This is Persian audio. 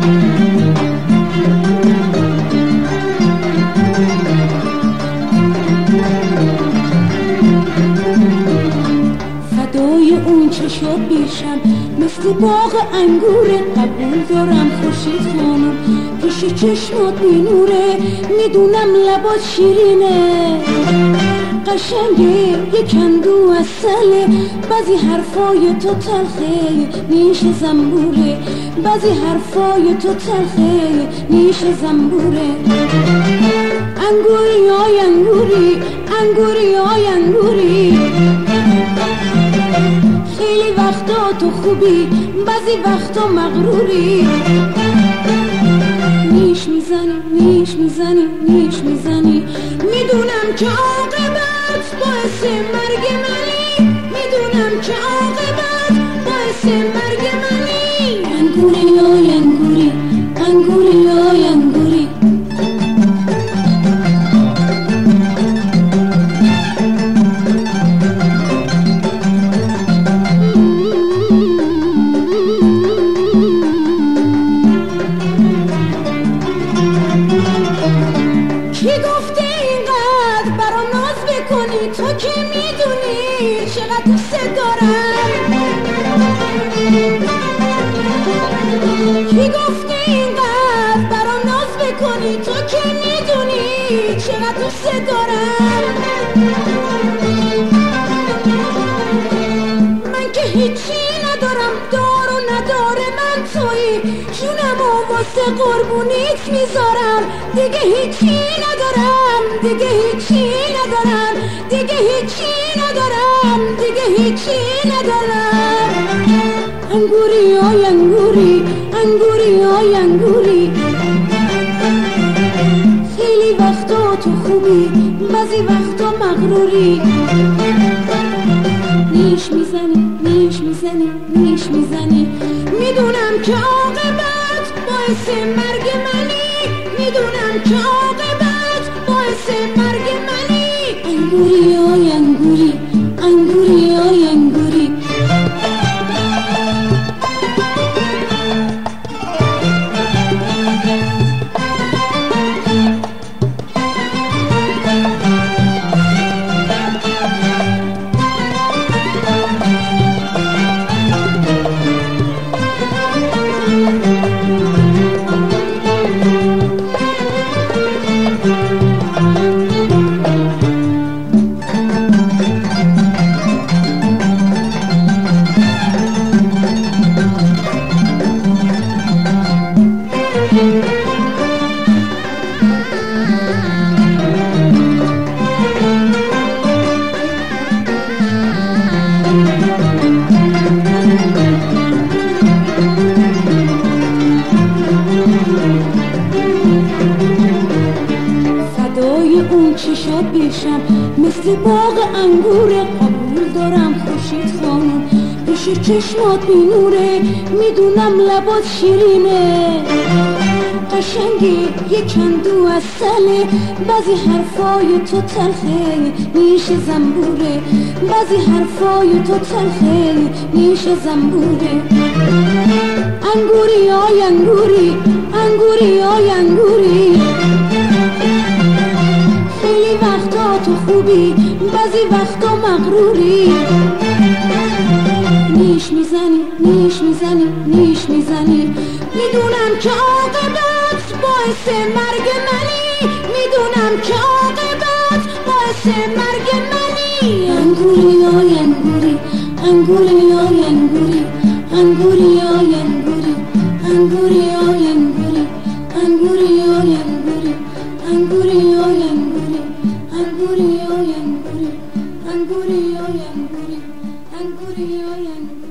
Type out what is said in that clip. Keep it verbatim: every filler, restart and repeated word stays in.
اون چه شد بیشم مثل باغ انگوره، قبول دارم خورشید خانم پیش چشمات بی نوره، میدونم لبات شیرینه قشنگه یک اندو اصله، بعضی حرفای تو تلخه نیش زنبوره، بعضی حرفای تو تلخه نیش زنبوره. انگوری آی انگوری، انگوری آی انگوری، خیلی وقتا تو خوبی بعضی وقتا مغروری، نیش میزنی نیش میزنی نیش میزنی، میدونم که عاقبت باعث مرگ منی، میدونم که عاقبت باعث مرگ منی. انگوری آی انگوری، انگوری آی انگوری، تو که میدونی چقدر دوست دارم، کی گفته اینقدر برام ناز بکنی، تو که میدونی چقدر دوست دارم. من که هیچی ندارم، دار و نداره من تویی، جونمو واسه قربونیت میذارم، دیگه هیچی ندارم، دیگه هیچی ندارم، دیگه هیچی ندارم، دیگه هیچی ندارم. انگوری آی انگوری، انگوری آی انگوری، خیلی وقتا تو خوبی بعضی وقتا مغروری، نیش میزنی نیش میزنی نیش میزنی، میدونم که عاقبت باعث مرگ منی، میدونم که عاقبت باعث مرگ منی. انگوری آی انگوری، انگوری آی انگوری، چشات بیشم مثل باغ انگوره، قبول دارم خورشید خانم پیش چشمات بی نوره، میدونم لبات شیرینه قشنگی یک اندو اصله، بعضی حرفای تو تلخه نیش زنبوره، بعضی حرفای تو تلخه نیش زنبوره. انگوری آی انگوری، انگوری آی انگوری، خیلی وقتا تو خوبی بعضی وقتا مغروری، نیش میزنی نیش میزنی نیش میزنی، میدونم که عاقبت باعث مرگ منی، میدونم که عاقبت باعث مرگ منی. انگوری آی انگوری، انگوری آی انگوری، انگوری آی انگوری، انگوری آی انگوری، انگوری آی انگوری، انگوری آی انگوری، انگوری آی انگوری، انگوری آی انگوری، انگوری آی انگوری.